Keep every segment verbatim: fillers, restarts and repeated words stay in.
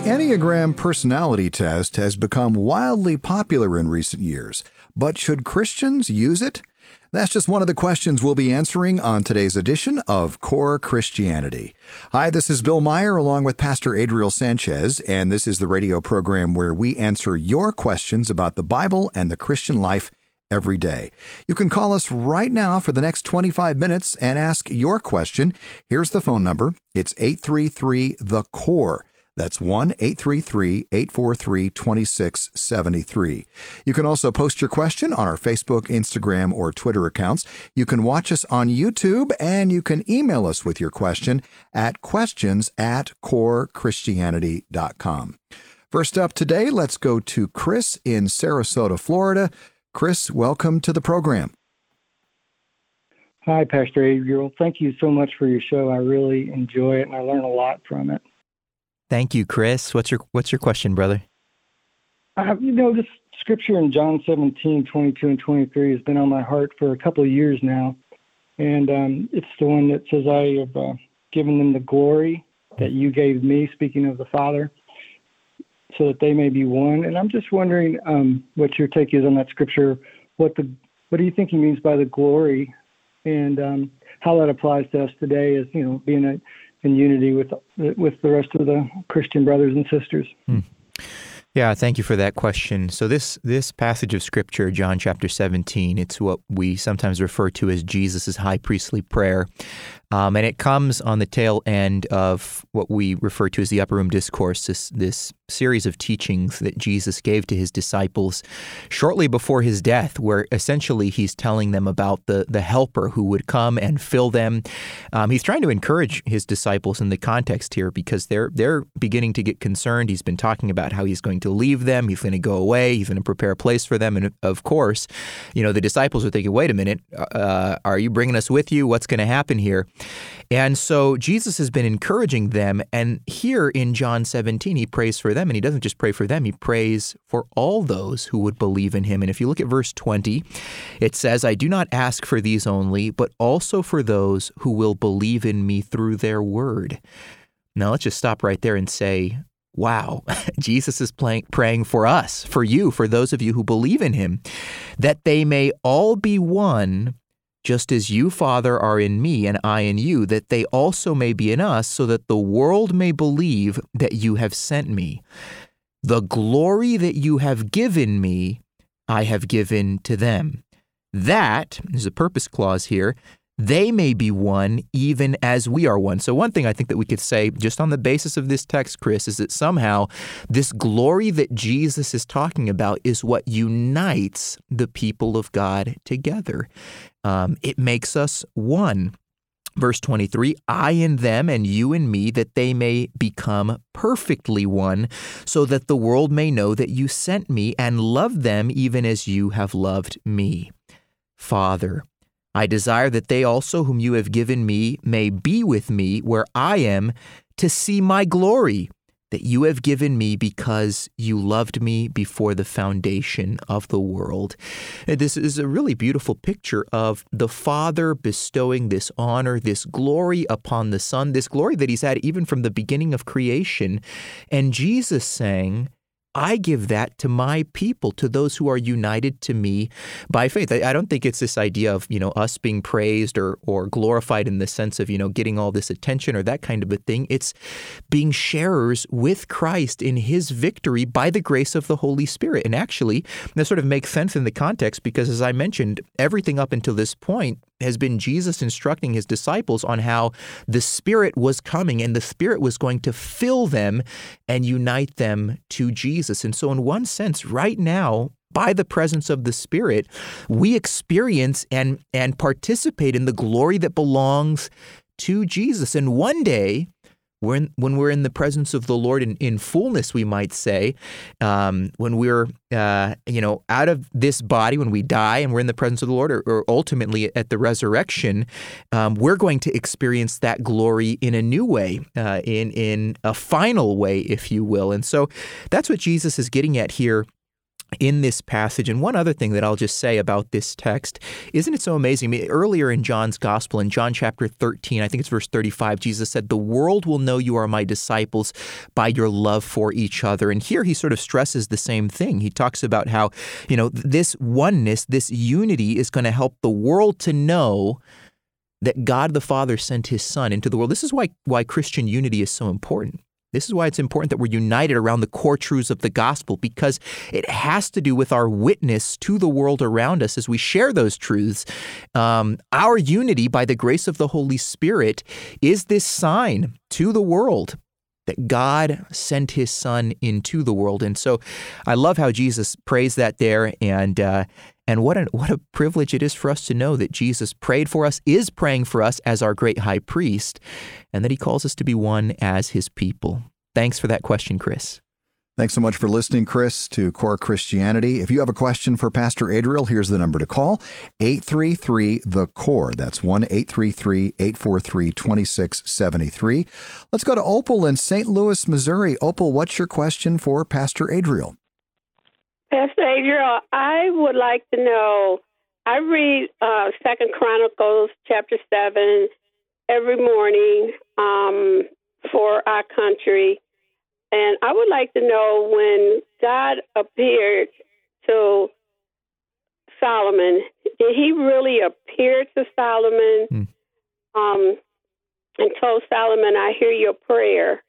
Enneagram personality test has become wildly popular in recent years, but should Christians use it? That's just one of the questions we'll be answering on today's edition of Core Christianity. Hi, this is Bill Meyer along with Pastor Adriel Sanchez, and this is the radio program where we answer your questions about the Bible and the Christian life every day. You can call us right now for the next twenty-five minutes and ask your question. Here's the phone number. It's eight three three, the C O R E. That's one eight three three, eight four three, two six seven three. You can also post your question on our Facebook, Instagram, or Twitter accounts. You can watch us on YouTube, and you can email us with your question at questions at core christianity dot com. First up today, let's go to Chris in Sarasota, Florida. Chris, welcome to the program. Hi, Pastor Adriel. Thank you so much for your show. I really enjoy it, and I learn a lot from it. Thank you, Chris. What's your What's your question, brother? Uh, you know, this scripture in John seventeen, twenty-two and twenty-three has been on my heart for a couple of years now. And um, it's the one that says, I have uh, given them the glory that you gave me, speaking of the Father, so that they may be one. And I'm just wondering um, what your take is on that scripture. What the What do you think he means by the glory, and um, how that applies to us today as, you know, being a in unity with with the rest of the Christian brothers and sisters. Hmm. Yeah, thank you for that question. So this this passage of Scripture, John chapter seventeen, it's what we sometimes refer to as Jesus' high priestly prayer. Um, and it comes on the tail end of what we refer to as the Upper Room Discourse, this, this series of teachings that Jesus gave to his disciples shortly before his death, where essentially he's telling them about the, the helper who would come and fill them. Um, he's trying to encourage his disciples in the context here because they're they're beginning to get concerned. He's been talking about how he's going to leave them, he's going to go away, he's going to prepare a place for them. And of course, you know, the disciples are thinking, wait a minute, uh, are you bringing us with you? What's going to happen here? And so Jesus has been encouraging them, and here in John seventeen, he prays for them, and he doesn't just pray for them, he prays for all those who would believe in him. And if you look at verse twenty, it says, I do not ask for these only, but also for those who will believe in me through their word. Now let's just stop right there and say, wow, Jesus is playing, praying for us, for you, for those of you who believe in him, that they may all be one, just as you, Father, are in me and I in you, that they also may be in us, so that the world may believe that you have sent me. The glory that you have given me, I have given to them. That, there's a purpose clause here, they may be one even as we are one. So one thing I think that we could say just on the basis of this text, Chris, is that somehow this glory that Jesus is talking about is what unites the people of God together. Um, it makes us one. Verse twenty-three, I in them and you in me, that they may become perfectly one, so that the world may know that you sent me and loved them even as you have loved me. Father, I desire that they also whom you have given me may be with me where I am, to see my glory that you have given me because you loved me before the foundation of the world. And this is a really beautiful picture of the Father bestowing this honor, this glory upon the Son, this glory that he's had even from the beginning of creation. And Jesus saying, I give that to my people, to those who are united to me by faith. I, I don't think it's this idea of, you know, us being praised or or glorified in the sense of, you know, getting all this attention or that kind of a thing. It's being sharers with Christ in his victory by the grace of the Holy Spirit. And actually, that sort of makes sense in the context because, as I mentioned, everything up until this point has been Jesus instructing his disciples on how the Spirit was coming and the Spirit was going to fill them and unite them to Jesus. And so in one sense, right now, by the presence of the Spirit, we experience and, and participate in the glory that belongs to Jesus. And one day, when, when we're in the presence of the Lord in, in fullness, we might say, um, when we're, uh, you know, out of this body, when we die and we're in the presence of the Lord, or, or ultimately at the resurrection, um, we're going to experience that glory in a new way, uh, in, in a final way, if you will. And so that's what Jesus is getting at here in this passage. And one other thing that I'll just say about this text, isn't it so amazing? I mean, earlier in John's Gospel, in John chapter thirteen, I think it's verse thirty-five, Jesus said, "The world will know you are my disciples by your love for each other." And here he sort of stresses the same thing. He talks about how, you know, this oneness, this unity is going to help the world to know that God the Father sent his Son into the world. This is why why Christian unity is so important. This is why it's important that we're united around the core truths of the gospel, because it has to do with our witness to the world around us as we share those truths. Um, our unity, by the grace of the Holy Spirit, is this sign to the world that God sent his Son into the world. And so I love how Jesus prays that there, and uh, and what a, what a privilege it is for us to know that Jesus prayed for us, is praying for us as our great high priest, and that he calls us to be one as his people. Thanks for that question, Chris. Thanks so much for listening, Chris, to Core Christianity. If you have a question for Pastor Adriel, here's the number to call, eight three three, the core. That's one eight three three, eight four three, two six seven three. Let's go to Opal in Saint Louis, Missouri. Opal, what's your question for Pastor Adriel? Pastor Adriel, I would like to know, I read uh, Second Chronicles chapter seven every morning um, for our country. And I would like to know, when God appeared to Solomon, did he really appear to Solomon mm. um, and told Solomon, "I hear your prayer"?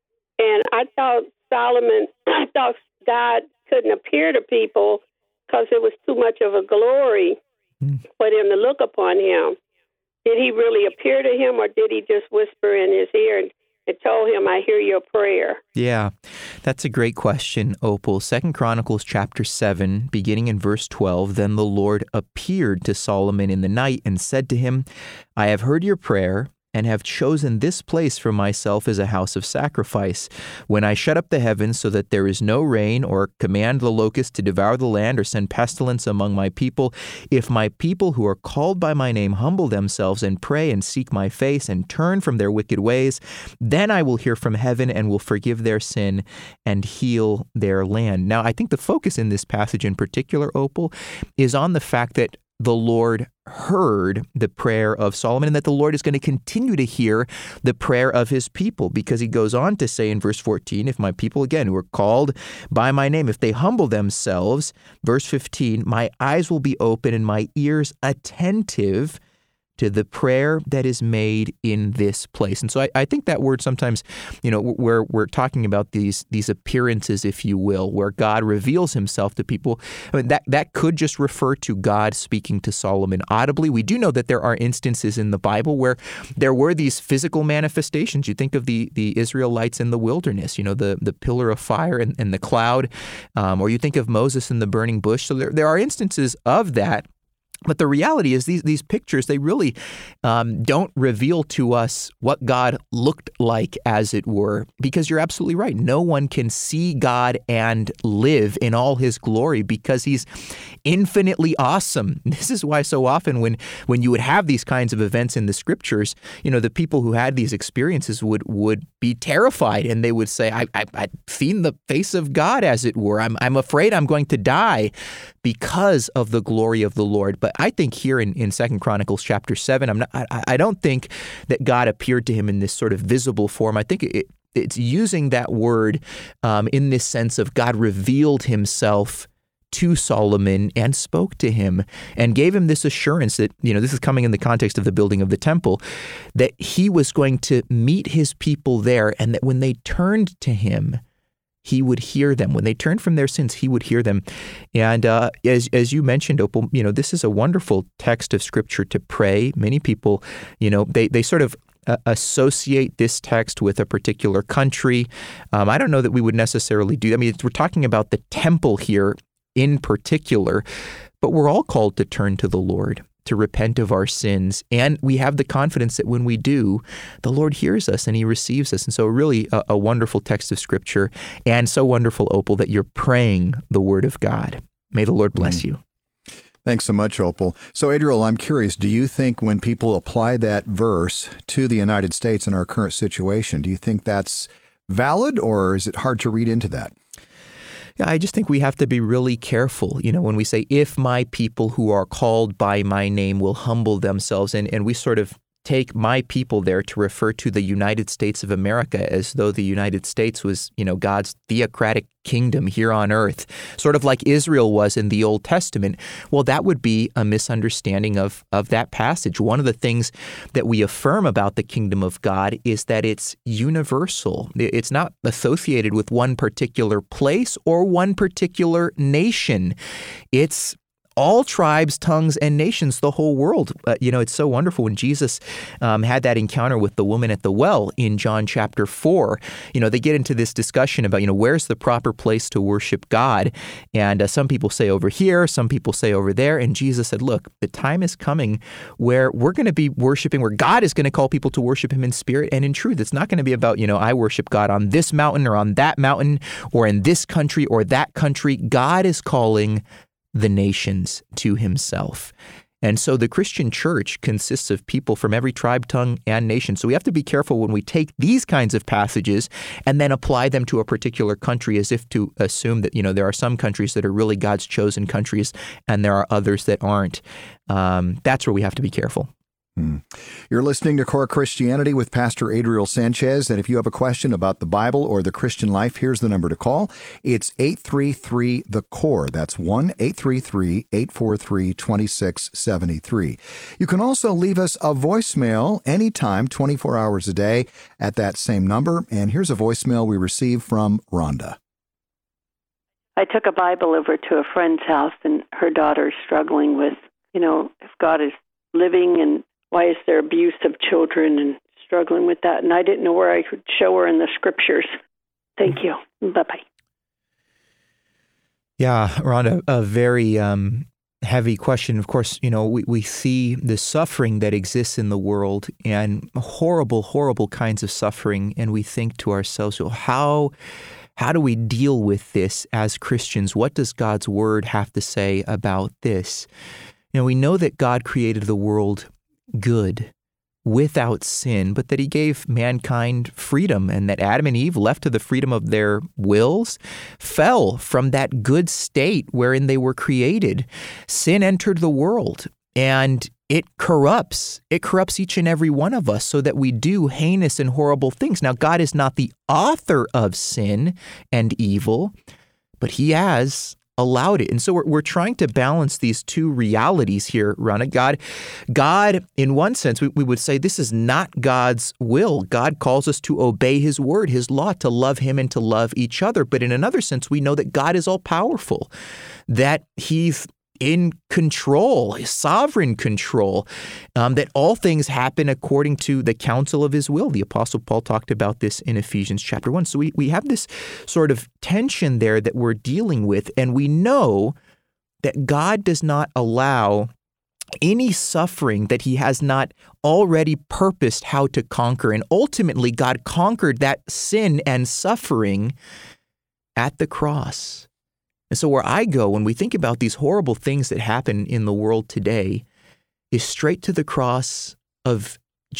And I thought Solomon, I thought God couldn't appear to people because it was too much of a glory mm. for them to look upon him. Did he really appear to him, or did he just whisper in his ear and It told him, "I hear your prayer"? Yeah, that's a great question, Opal. Second Chronicles chapter seven, beginning in verse twelve, "Then the Lord appeared to Solomon in the night and said to him, I have heard your prayer and have chosen this place for myself as a house of sacrifice. When I shut up the heavens so that there is no rain, or command the locust to devour the land, or send pestilence among my people, if my people who are called by my name humble themselves and pray and seek my face and turn from their wicked ways, then I will hear from heaven and will forgive their sin and heal their land." Now, I think the focus in this passage in particular, Opal, is on the fact that the Lord heard the prayer of Solomon, and that the Lord is going to continue to hear the prayer of his people, because he goes on to say in verse fourteen, "If my people, again, who are called by my name, if they humble themselves," verse fifteen, "my eyes will be open and my ears attentive to the prayer that is made in this place." And so I, I think that word sometimes, you know, where we're talking about these these appearances, if you will, where God reveals himself to people, I mean, that, that could just refer to God speaking to Solomon audibly. We do know that there are instances in the Bible where there were these physical manifestations. You think of the, the Israelites in the wilderness, you know, the, the pillar of fire and, and the cloud, um, or you think of Moses in the burning bush. So there, there are instances of that. But the reality is these these pictures, they really um, don't reveal to us what God looked like, as it were, because you're absolutely right. No one can see God and live in all his glory, because he's infinitely awesome. This is why so often when when you would have these kinds of events in the scriptures, you know, the people who had these experiences would would be terrified, and they would say, I, I, I've seen the face of God, as it were. I'm, I'm afraid I'm going to die because of the glory of the Lord. But I think here in, in Second Chronicles chapter seven, I'm not, I, I don't think that God appeared to him in this sort of visible form. I think it, it's using that word um, in this sense of God revealed himself to Solomon and spoke to him and gave him this assurance that, you know, this is coming in the context of the building of the temple, that he was going to meet his people there, and that when they turned to him, he would hear them. When they turned from their sins, he would hear them. And uh, as as you mentioned, Opal, you know, this is a wonderful text of Scripture to pray. Many people, you know, they, they sort of uh, associate this text with a particular country. Um, I don't know that we would necessarily do that. I mean, we're talking about the temple here in particular, but we're all called to turn to the Lord, to repent of our sins. And we have the confidence that when we do, the Lord hears us and he receives us. And so really a, a wonderful text of Scripture, and so wonderful, Opal, that you're praying the word of God. May the Lord bless mm. you. Thanks so much, Opal. So, Adriel, I'm curious, do you think when people apply that verse to the United States in our current situation, do you think that's valid, or is it hard to read into that? Yeah, I just think we have to be really careful, you know, when we say, if my people who are called by my name will humble themselves, and, and we sort of take my people there to refer to the United States of America as though the United States was, you know, God's theocratic kingdom here on earth, sort of like Israel was in the Old Testament. Well, that would be a misunderstanding of, of that passage. One of the things that we affirm about the kingdom of God is that it's universal. It's not associated with one particular place or one particular nation. It's all tribes, tongues, and nations, the whole world. Uh, you know, it's so wonderful when Jesus um, had that encounter with the woman at the well in John chapter four. You know, they get into this discussion about, you know, where's the proper place to worship God? And uh, some people say over here, some people say over there. And Jesus said, look, the time is coming where we're going to be worshiping, where God is going to call people to worship him in spirit and in truth. It's not going to be about, you know, I worship God on this mountain or on that mountain or in this country or that country. God is calling the nations to himself. And so the Christian church consists of people from every tribe, tongue, and nation. So we have to be careful when we take these kinds of passages and then apply them to a particular country as if to assume that, you know, there are some countries that are really God's chosen countries and there are others that aren't. Um, that's where we have to be careful. You're listening to Core Christianity with Pastor Adriel Sanchez, and if you have a question about the Bible or the Christian life, here's the number to call. It's eight three three, the core. That's one eight three three, eight four three, two six seven three. You can also leave us a voicemail anytime, twenty-four hours a day, at that same number. And here's a voicemail we received from Rhonda. I took a Bible over to a friend's house, and her daughter's struggling with, you know, if God is living and why is there abuse of children, and struggling with that. And I didn't know where I could show her in the scriptures. Thank you. Bye-bye. Yeah, Rhonda, a very um, heavy question. Of course, you know, we, we see the suffering that exists in the world and horrible, horrible kinds of suffering. And we think to ourselves, well, how, how do we deal with this as Christians? What does God's word have to say about this? You know, we know that God created the world good, without sin, but that he gave mankind freedom, and that Adam and Eve, left to the freedom of their wills, fell from that good state wherein they were created. Sin entered the world, and it corrupts. It corrupts each and every one of us so that we do heinous and horrible things. Now, God is not the author of sin and evil, but he has allowed it. And so we're, we're trying to balance these two realities here, Rhonda. God, God, in one sense, we, we would say this is not God's will. God calls us to obey his word, his law, to love him and to love each other. But in another sense, we know that God is all powerful, that he's in control, sovereign control, um, that all things happen according to the counsel of his will. The Apostle Paul talked about this in Ephesians chapter one. So we, we have this sort of tension there that we're dealing with, and we know that God does not allow any suffering that he has not already purposed how to conquer. And ultimately, God conquered that sin and suffering at the cross. And so where I go when we think about these horrible things that happen in the world today is straight to the cross of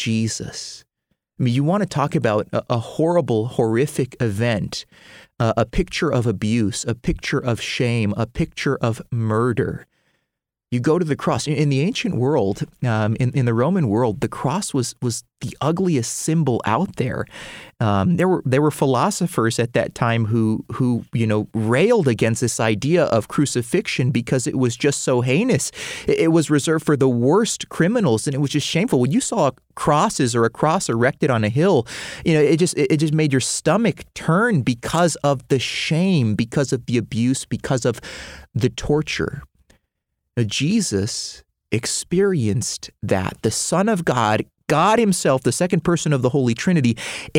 Jesus. I mean, you want to talk about a, a horrible, horrific event, uh, a picture of abuse, a picture of shame, a picture of murder. You go to the cross. In the ancient world, um, in, in the Roman world, the cross was was the ugliest symbol out there. Um, there were there were philosophers at that time who who you know railed against this idea of crucifixion because it was just so heinous. It, it was reserved for the worst criminals, and it was just shameful. When you saw crosses or a cross erected on a hill, you know, it just it just made your stomach turn because of the shame, because of the abuse, because of the torture. Now, Jesus experienced that. The Son of God, God himself, the second person of the Holy Trinity,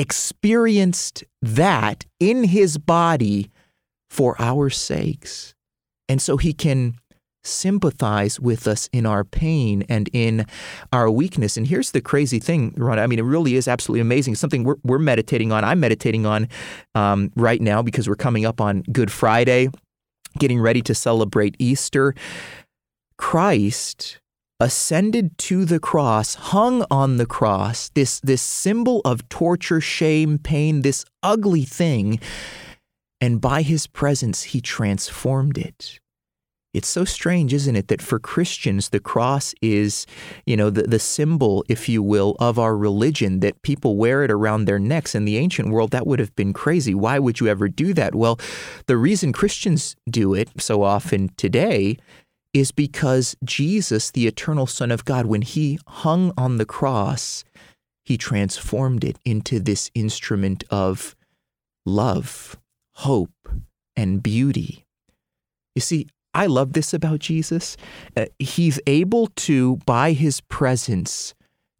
experienced that in his body for our sakes. And so he can sympathize with us in our pain and in our weakness. And here's the crazy thing, Ron. I mean, it really is absolutely amazing. It's something we're, we're meditating on. I'm meditating on um, right now because we're coming up on Good Friday, getting ready to celebrate Easter. Christ ascended to the cross, hung on the cross, this, this symbol of torture, shame, pain, this ugly thing. and by his presence, he transformed it. It's so strange, isn't it, that for Christians, the cross is, you know, the, the symbol, if you will, of our religion, that people wear it around their necks. In the ancient world, that would have been crazy. Why would you ever do that? Well, the reason Christians do it so often today is because Jesus, the eternal Son of God, when he hung on the cross, he transformed it into this instrument of love, hope, and beauty. You see, I love this about Jesus. Uh, he's able to, by his presence,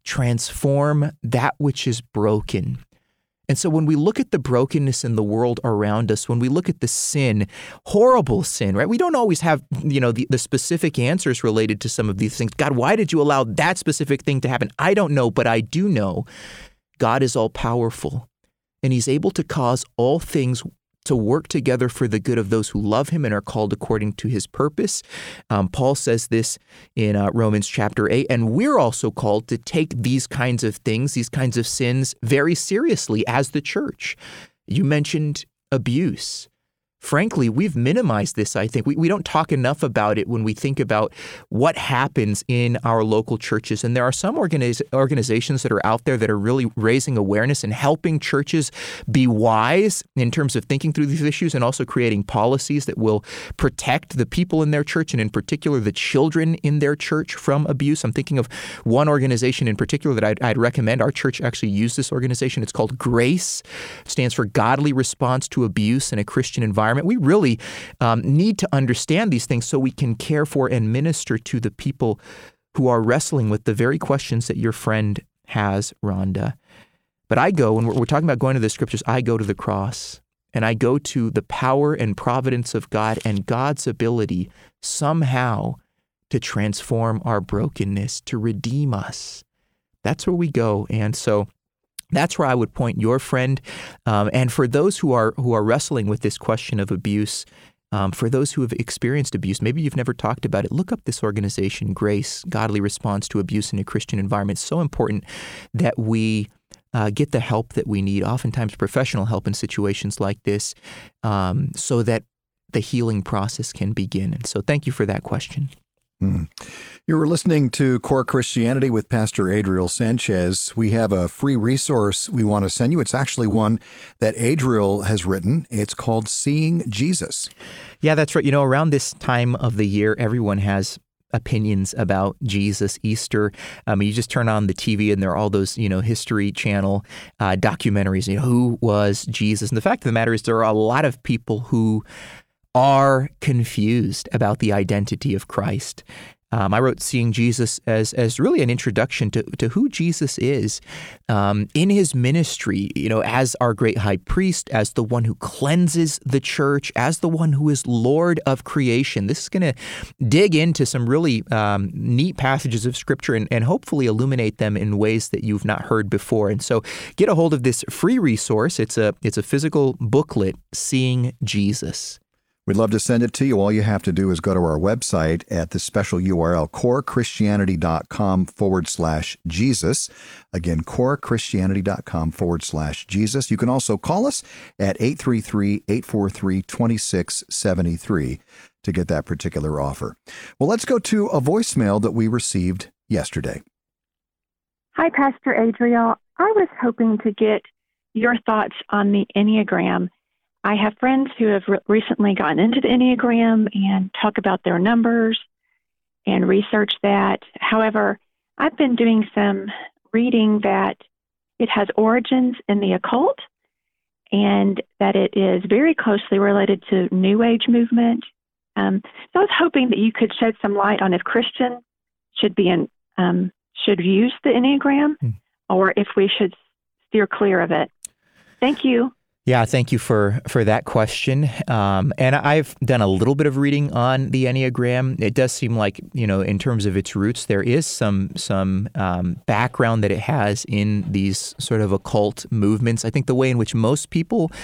transform that which is broken. And so when we look at the brokenness in the world around us, when we look at the sin, horrible sin, right? We don't always have, you know, the, the specific answers related to some of these things. God, why did you allow that specific thing to happen? I don't know, but I do know God is all powerful, and he's able to cause all things to work together for the good of those who love him and are called according to his purpose. Um, Paul says this in uh, Romans chapter eight, and we're also called to take these kinds of things, these kinds of sins, very seriously as the church. You mentioned abuse. Frankly, we've minimized this, I think. We, we don't talk enough about it when we think about what happens in our local churches. And there are some organiz- organizations that are out there that are really raising awareness and helping churches be wise in terms of thinking through these issues and also creating policies that will protect the people in their church and in particular the children in their church from abuse. I'm thinking of one organization in particular that I'd, I'd recommend. Our church actually used this organization. It's called GRACE. It stands for Godly Response to Abuse in a Christian Environment. We really um, need to understand these things so we can care for and minister to the people who are wrestling with the very questions that your friend has, Rhonda. But I go, when we're, we're talking about going to the scriptures, I go to the cross, and I go to the power and providence of God and God's ability somehow to transform our brokenness, to redeem us. That's where we go. And so that's where I would point your friend. Um, and for those who are who are wrestling with this question of abuse, um, for those who have experienced abuse, maybe you've never talked about it, look up this organization, GRACE, Godly Response to Abuse in a Christian Environment. It's so important that we uh, get the help that we need, oftentimes professional help in situations like this, um, so that the healing process can begin. And so thank you for that question. Hmm. You were listening to Core Christianity with Pastor Adriel Sanchez. We have a free resource we want to send you. It's actually one that Adriel has written. It's called Seeing Jesus. Yeah, that's right. You know, around this time of the year, everyone has opinions about Jesus, Easter. Um, you just turn on the T V and there are all those, you know, History Channel uh, documentaries. You know, who was Jesus? And the fact of the matter is there are a lot of people who are confused about the identity of Christ. Um, I wrote Seeing Jesus as as really an introduction to, to who Jesus is um, in his ministry, you know, as our great high priest, as the one who cleanses the church, as the one who is Lord of creation. This is going to dig into some really um, neat passages of Scripture and, and hopefully illuminate them in ways that you've not heard before. And so get a hold of this free resource. It's a it's a physical booklet, Seeing Jesus. We'd love to send it to you. All you have to do is go to our website at the special U R L, corechristianity.com forward slash Jesus. Again, corechristianity.com forward slash Jesus. You can also call us at eight three three, eight four three, two six seven three to get that particular offer. Well, let's go to a voicemail that we received yesterday. Hi, Pastor Adriel. I was hoping to get your thoughts on the Enneagram. I have friends who have re- recently gotten into the Enneagram and talk about their numbers and research that. However, I've been doing some reading that it has origins in the occult and that it is very closely related to New Age movement. Um, so I was hoping that you could shed some light on if Christians should be in, um, should use the Enneagram mm. or if we should steer clear of it. Thank you. Yeah, thank you for, for that question. Um, and I've done a little bit of reading on the Enneagram. It does seem like, you know, in terms of its roots, there is some some um, background that it has in these sort of occult movements. I think the way in which most people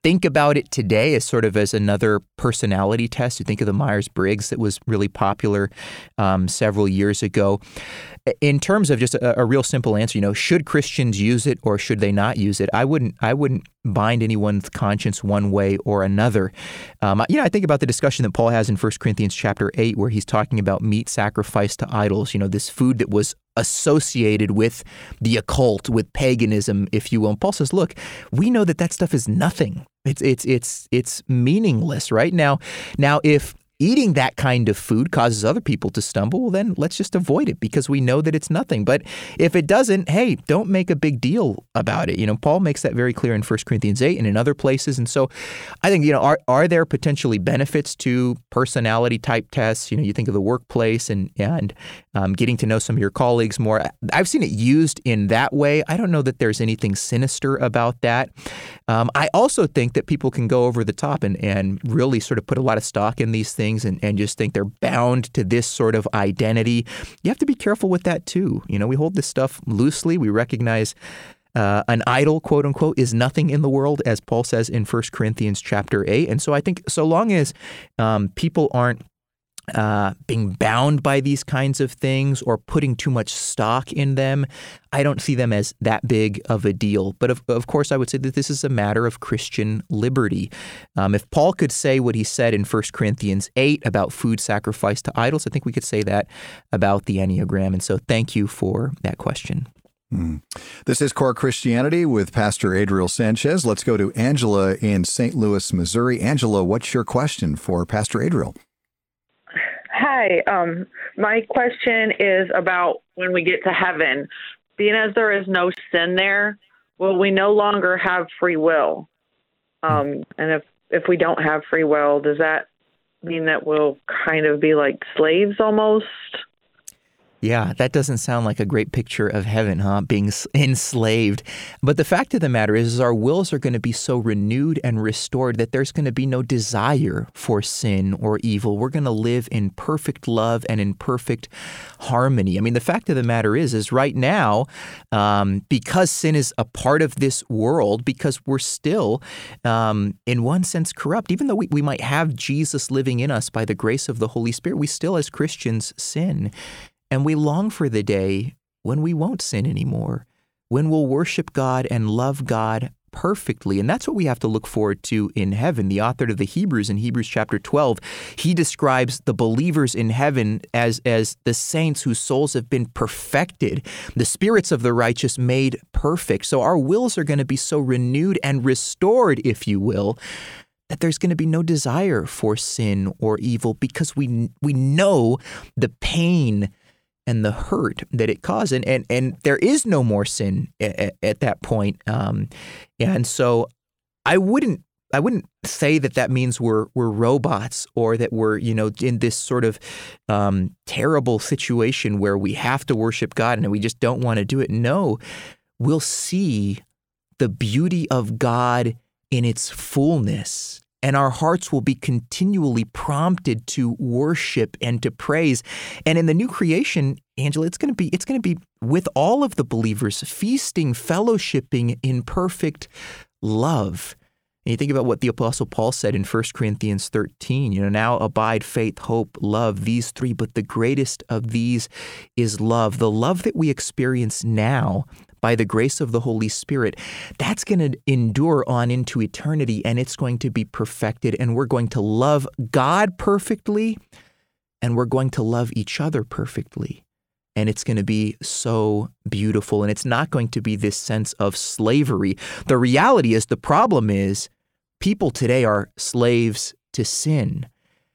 think about it today as sort of as another personality test. You think of the Myers-Briggs that was really popular um, several years ago. In terms of just a, a real simple answer, you know, should Christians use it or should they not use it? I wouldn't. I wouldn't bind anyone's conscience one way or another. Um, you know, I think about the discussion that Paul has in First Corinthians chapter eight, where he's talking about meat sacrificed to idols. You know, this food that was associated with the occult, with paganism, if you will. And Paul says, look, we know that that stuff is nothing. It's it's it's it's meaningless, right? Now, now if eating that kind of food causes other people to stumble, well, then let's just avoid it because we know that it's nothing. But if it doesn't, hey, don't make a big deal about it. You know, Paul makes that very clear in First Corinthians eight and in other places. And so I think, you know, are are there potentially benefits to personality type tests? You know, you think of the workplace and, and um, getting to know some of your colleagues more. I've seen it used in that way. I don't know that there's anything sinister about that. Um, I also think that people can go over the top and, and really sort of put a lot of stock in these things and, and just think they're bound to this sort of identity. You have to be careful with that too. You know, we hold this stuff loosely. We recognize uh, an idol, quote unquote, is nothing in the world, as Paul says in First Corinthians chapter eight. And so I think so long as um, people aren't Uh, being bound by these kinds of things or putting too much stock in them, I don't see them as that big of a deal. But of, of course, I would say that this is a matter of Christian liberty. Um, if Paul could say what he said in First Corinthians eight about food sacrificed to idols, I think we could say that about the Enneagram. And so thank you for that question. Mm. This is Core Christianity with Pastor Adriel Sanchez. Let's go to Angela in Saint Louis, Missouri. Angela, what's your question for Pastor Adriel? Hi, um, my question is about when we get to heaven. Being as there is no sin there, will we no longer have free will? Um, and if, if we don't have free will, does that mean that we'll kind of be like slaves almost? Yeah, that doesn't sound like a great picture of heaven, huh? Being enslaved. But the fact of the matter is, is our wills are going to be so renewed and restored that there's going to be no desire for sin or evil. We're going to live in perfect love and in perfect harmony. I mean, the fact of the matter is, is right now, um, because sin is a part of this world, because we're still, um, in one sense, corrupt, even though we, we might have Jesus living in us by the grace of the Holy Spirit, we still, as Christians, sin. And we long for the day when we won't sin anymore, when we'll worship God and love God perfectly. And that's what we have to look forward to in heaven. The author of the Hebrews in Hebrews chapter twelve, he describes the believers in heaven as, as the saints whose souls have been perfected, the spirits of the righteous made perfect. So our wills are going to be so renewed and restored, if you will, that there's going to be no desire for sin or evil because we we know the pain and the hurt that it caused. And, and, and there is no more sin at, at that point. Um, and so I wouldn't I wouldn't say that that means we're we're robots or that we're, you know, in this sort of um, terrible situation where we have to worship God and we just don't want to do it. No, we'll see the beauty of God in its fullness. And our hearts will be continually prompted to worship and to praise. And in the new creation, Angela, it's going to be it's going to be with all of the believers feasting, fellowshipping in perfect love. And you think about what the Apostle Paul said in First Corinthians thirteen, you know, now abide faith, hope, love, these three, but the greatest of these is love. The love that we experience now by the grace of the Holy Spirit, that's going to endure on into eternity, and it's going to be perfected, and we're going to love God perfectly, and we're going to love each other perfectly. And it's going to be so beautiful, and it's not going to be this sense of slavery. The reality is, the problem is, people today are slaves to sin.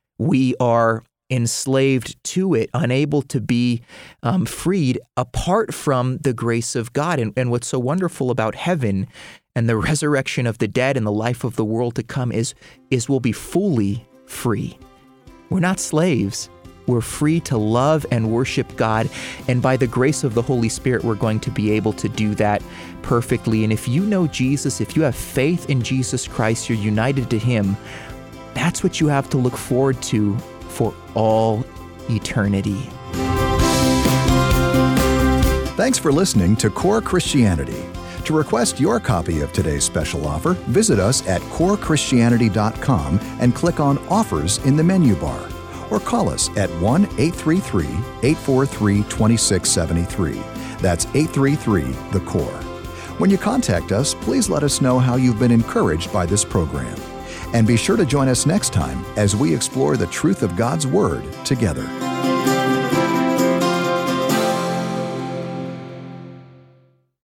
We are enslaved to it, unable to be um, freed apart from the grace of God. And, and what's so wonderful about heaven and the resurrection of the dead and the life of the world to come is, is we'll be fully free. We're not slaves. We're free to love and worship God. And by the grace of the Holy Spirit, we're going to be able to do that perfectly. And if you know Jesus, if you have faith in Jesus Christ, you're united to Him, that's what you have to look forward to for all eternity. Thanks for listening to Core Christianity. To request your copy of today's special offer, visit us at core christianity dot com and click on Offers in the menu bar. Or call us at one eight three three, eight four three, two six seven three. That's eight three three, the core. When you contact us, please let us know how you've been encouraged by this program. And be sure to join us next time as we explore the truth of God's Word together.